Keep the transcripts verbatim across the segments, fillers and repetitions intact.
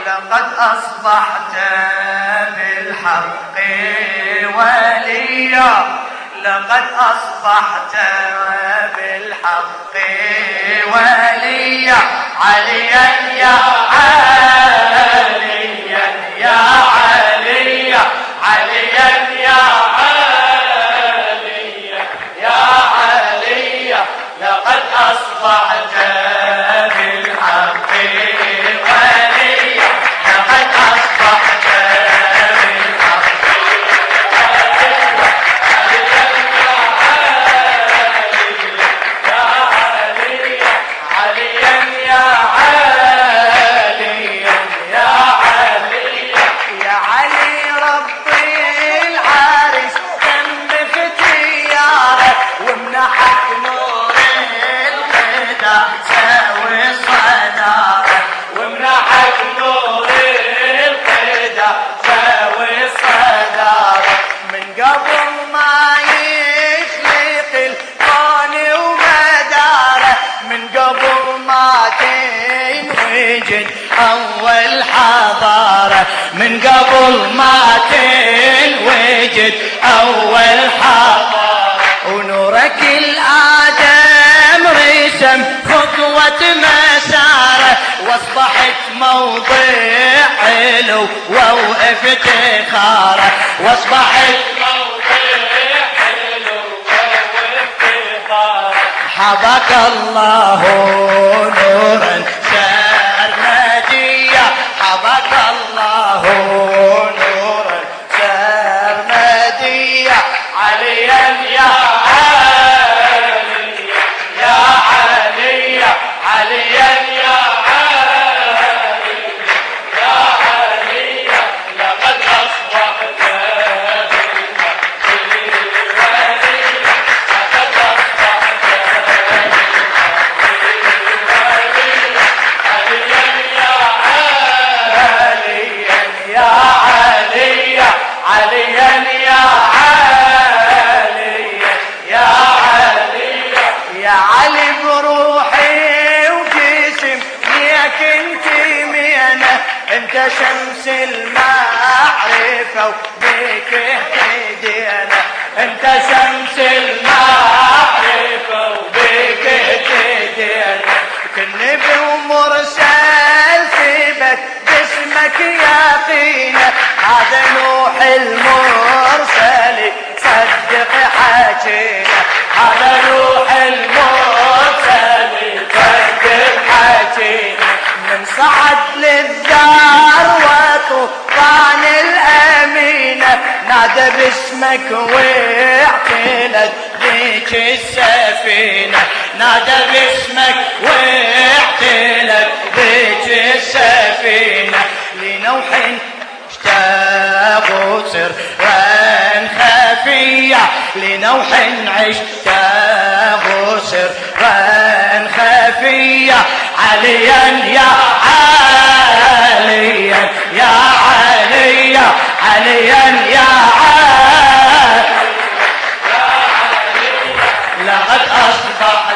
لقد أصبحت بالحق وليا، لقد أصبحت بالحق وليا، عليا يا عليا يا عليا، عليا يا عليا يا عليا، لقد أصبحت بالحق وليا، لقد أصبحت بالحق أول حضارة، من قبل ما تنوجد أول حضارة، ونورك الآدم رسم خطوة مساره، واصبحت موضع علو وافتخاره، واصبحت موضع علو وافتخاره، حبك الله نورا حبك الله نورا سرمديا، عليا يا علي يا علي، عليا يا علي يا علي، لقد أصبحت بالحق وليا، لقد أصبحت بالحق وليا، عليا يا يا علي، عليا يا علي يا علي، يا علي بروحي وجسم ليك انت مينة، انت شمس المعرفة وبيك اهتدينا، انت شمس المعرفة وبيك اهتدينا، كل نبي ومرسل في بك اسمك يقينا، هذا نوح المرسل صدق حكينا، هذا نوح المرسل صدق حكينا، من صعد للدار وطوفان الأمينة، نادى باسمك واعتلت ذيك السفينة، نادى باسمك واعتلت ذيك السفينة، لنوح اشتاقوا سرا خفيا، لنوح اشتاقوا سرا خفيا، عليا يا عليا يا عليا، عليا يا عليا، لقد أصبحت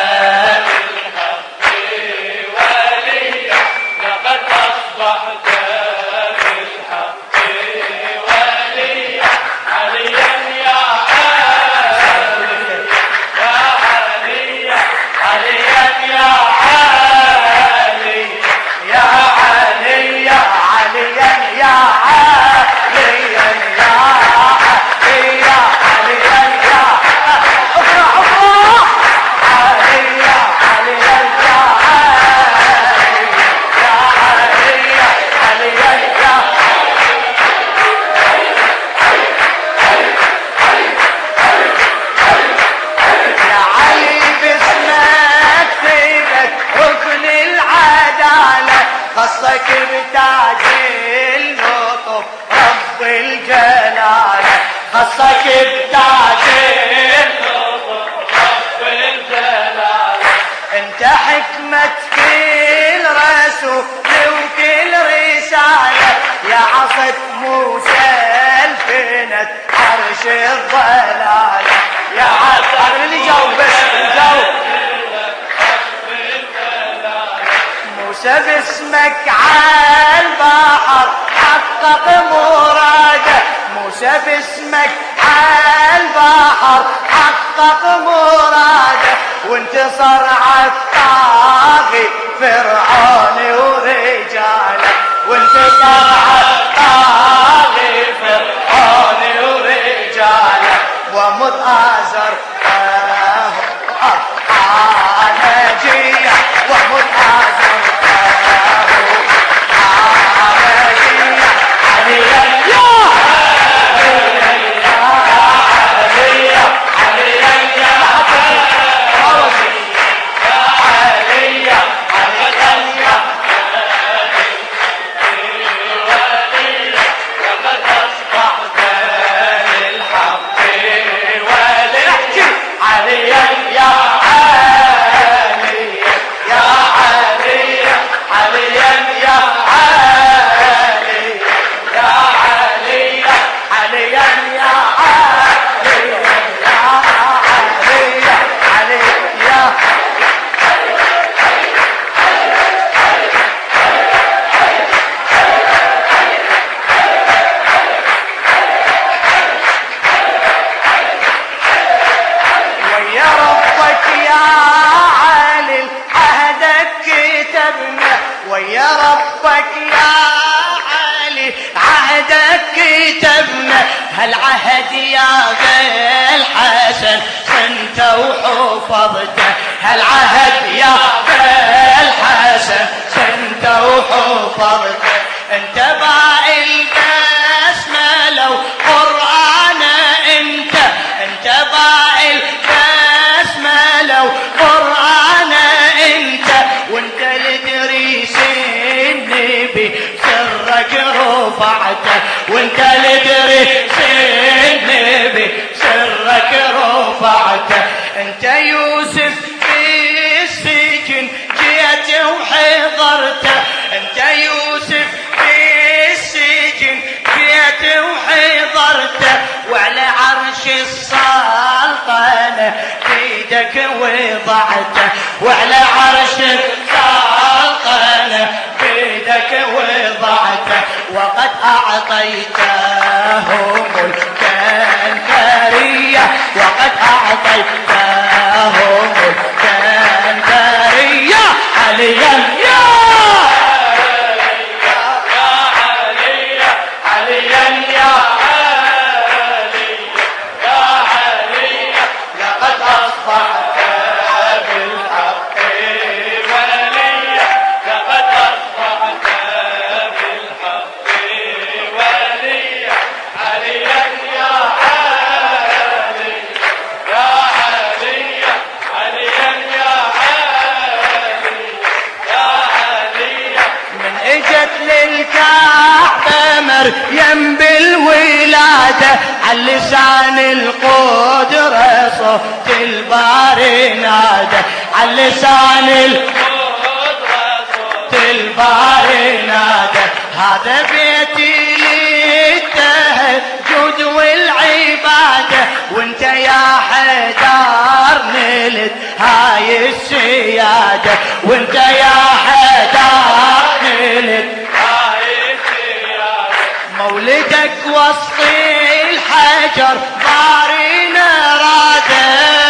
خصك بتاج اللطف رب الجلال، خصك بتاج اللطف رب الجلال، انت حكمة كل رسول وكل رسالة، يا عصا موسى الفنت عرش الضلالة، يا عصا اللي جاوب بس جاوب موسى باسمك عالبحر حقق مراده، موسى باسمك عالبحر حقق مراده، وانتصر عالطاغي فرعون ورجاله، وانتصر عالطاغي فرعون ورجاله، ومذ آزر نجيه، ومذ آزر نجيه، عليا يا ويا ربك يا علي عهدك كتبنا، هالعهد يا ذا الحسن صنت وحفظته، هالعهد يا ذا الحسن صنت وحفظته، انت باقي البسمة وقرآن، انت انت باقي البسمة وقرآن، انت وانت لدريس النبي سرك رفعته، وانت لدريس النبي سرك رفعته، انت يوسف في السجن جيت وحضرته، انت يوسف في السجن جيت وحضرته، وعلى عرش السلطنة بيدك وضعته، وعلى عرش السلطنة بيدك وضعته، وقد أعطيتهم ملكا ثريا، وقد أعطيتهم ملكا ثريا، عليا يا مريم بالولادة، عاللسان القدرة صوت الباري نادى، عاللسان القدرة صوت الباري نادى، هذا بيتي للتهجد والعبادة، وانت يا حيدر نلت هاي السيادة، وانت يا حيدر نلت مولدك وسط الحجر بارينا راده،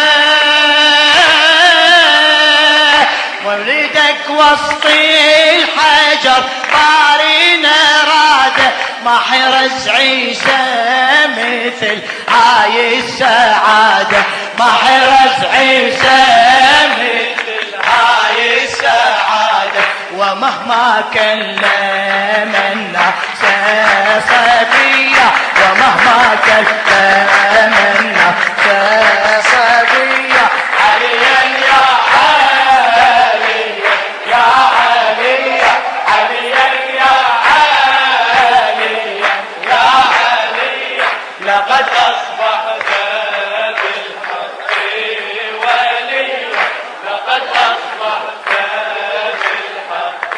مولدك وسط الحجر بارينا راده، ما حرز عيسى مثل هاي السعادة، ما حرز عيسى مثل هاي السعادة، ومهما كلم الناس صبية، ومهما كلم الناس صبية، عليا يا علي يا علي، عليا يا علي يا علي، لقد أصبحت بالحق وليا، لقد أصبحت بالحق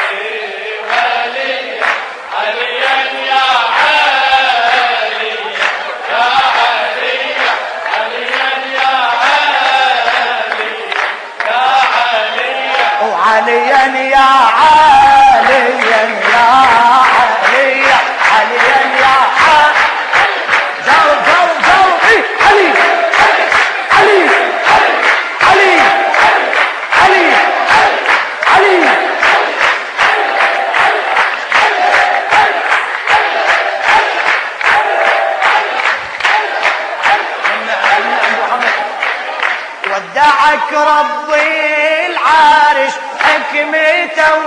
وليا، عليا يا علي يا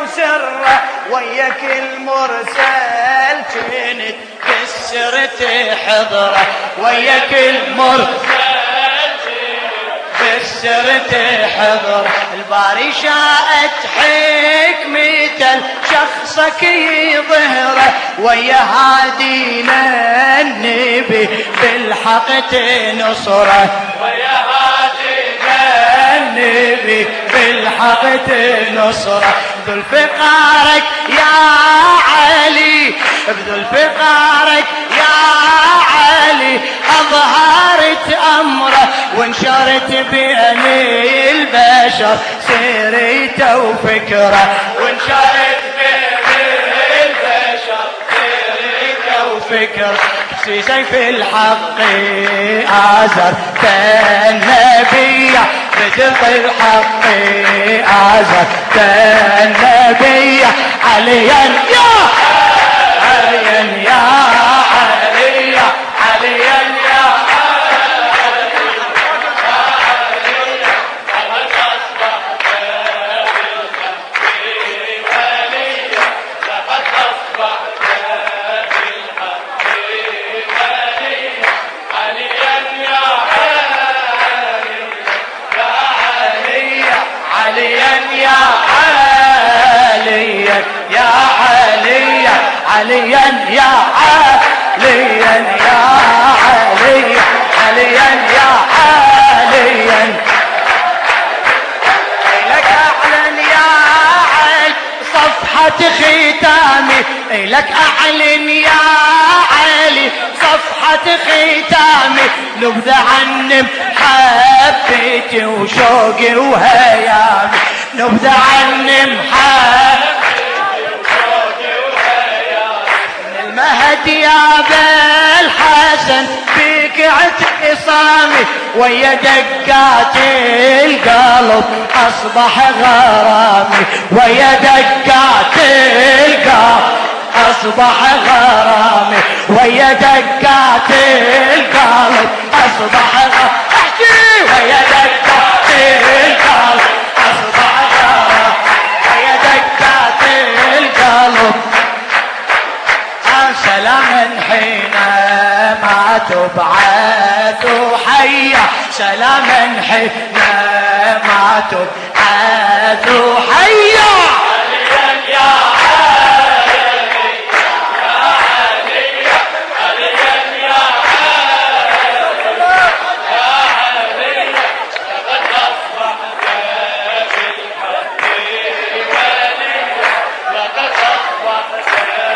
سره وياك المرسل كنت بالسر تحضره وياك المرسل بالسر تحضر الباري شاءت حكمة شخصك يظهره ويا هادينا النبي بالحق تنصره ويا هادينا النبي بالحق تنصره بذل فقارك يا علي بذل فقارك يا علي أظهرت أمره وانشرت بين البشر سيرته وفكره وانشرت بين البشر سيرته وفكره سيف الحق آزر النبي بدق الحق آزر النبي عليا يا عليا يا عليا عليا يا عليا يا عليا يا علي عليا يا عليا لك أعلن يا علي صفحة ختامي لك أعلن يا علي صفحة ختامي نبذ عن محبتي وشوقي وهيامي نبذ عن محبتي مهد يا بالحسن فيك اعتصامي ويا دقات القلب اصبح غرامي ويا دقات القلب اصبح غرامي ويا دقات القلب اصبح غرامي ويا دقات القلب اصبح غرامي ويا دقات القلب سلاما حين ما تبعث حيا سلاما حين ما تبعث حيا عليا يا علي يا علي عليا يا علي يا علي لقد أصبحت بالحق ولي لقد أصبحت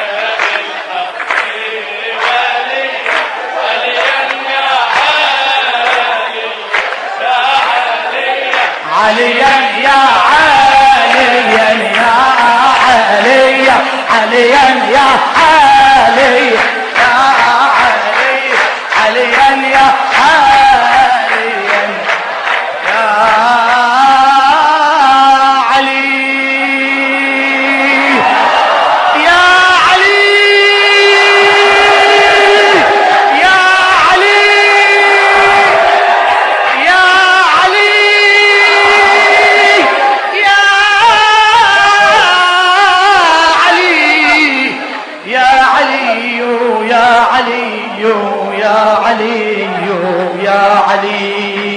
عليا يا عليا يا علي عليا يا علي يا علي عليا يا علي يا علي يا علي يا علي يا علي يا علي يا علي